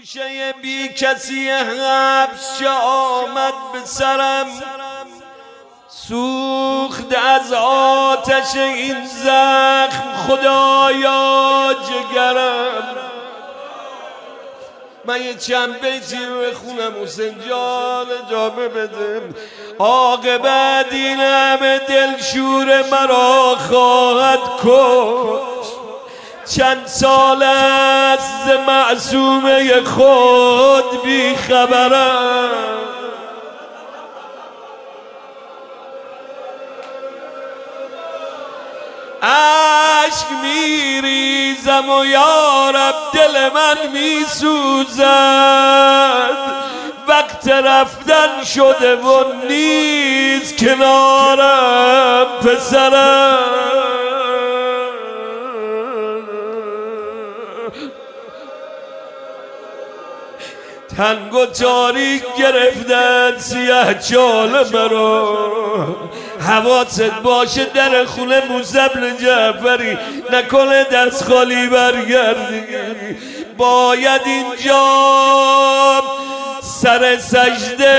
گوشه بی کسی حبس چه آمد به سرم، سوخت از آتش این زخم خدایا جگرم. من یه چند بیتی بخونم حسین جان اجابه بده. عاقبت این همه دلشور مرا خواهد کشت، چند سال است ز معصومه خود بی خبرم. عشق میریزم و یارب دل من میسوزد، وقت رفتن شده و نیست کنارم پسرم. تنگ و تاریک گرفتن سیاه چال مرا، حواست باشه در خونه موسبل جعفری نکنه دست خالی برگردی. باید اینجا سر سجده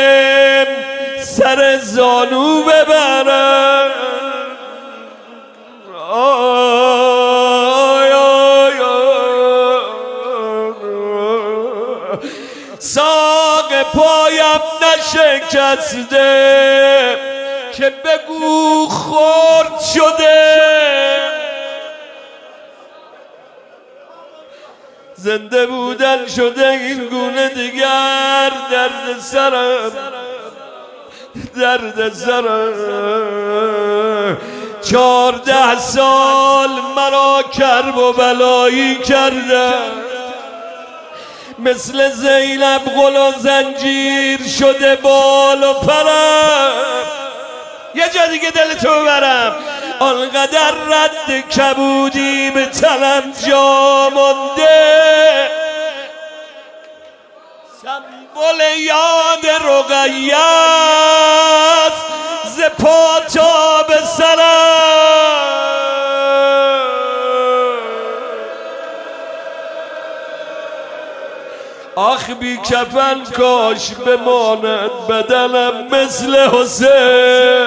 سر زانو ببرم. ساق پایم نشکسته که بگو خرد شده، زنده بودن شده این گونه دیگر درد سرم، درد سرم. 14 سال مرا کرب و بلایی کردم، مثل زینب غل و زنجیر شده بال و پرم. یه جا دیگه دلتو ببرم، آنقدر رد کبودی به تنم جا مانده، سمبل یاد رقیه است ز پا تا به سرم. آخ بی کفن کاش بماند بدنم مثل حسین،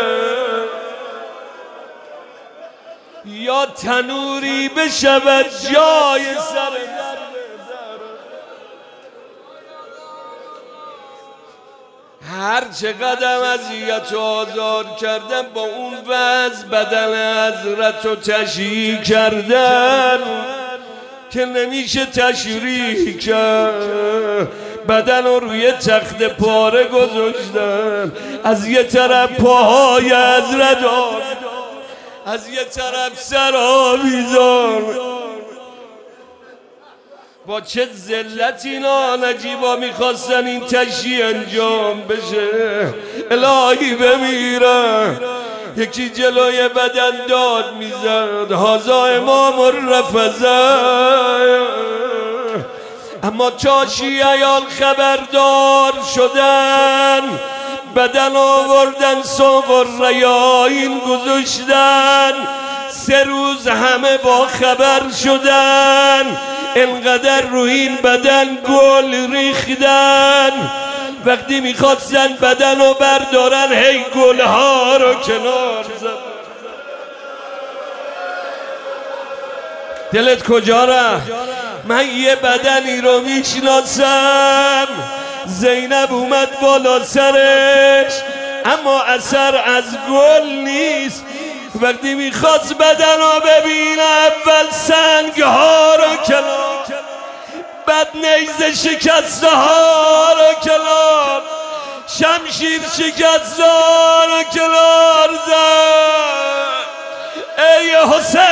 یا تنوری بشود جای سر. هر چقدر اذیت و آزار کردم با اون وضع بدن حضرت رو تشییع کردن که نمیشه تشریح کرد. بدن رو روی تخت پاره گذاشتن، از یه طرف پاهای حضرت، از یه طرف سرآویزان. با چه ذلت اینا نجیبا میخواستن این تشییع انجام بشه. الهی بمیرن. یکی جلوی بدن داد میزد هازا امام الرفضه، اما چاشی ایال خبردار شدن، بدن آوردن سوق و ریاین گذاشتن. 3 روز همه با خبر شدن، انقدر روی این بدن گل ریختن. وقتی میخواستن بدن رو بردارن هی گلها رو کنار زدن. دلت کجا رفت؟ من یه بدنی رو میشناسم، زینب اومد بالا سرش اما اثر از گل نیست. وقتی میخواست بدن رو ببینه اول سنگ ها رو کنار، بعد نیزه شکسته ها رو کنار، شمشیر شکسته ها رو کنار زد. ای حسین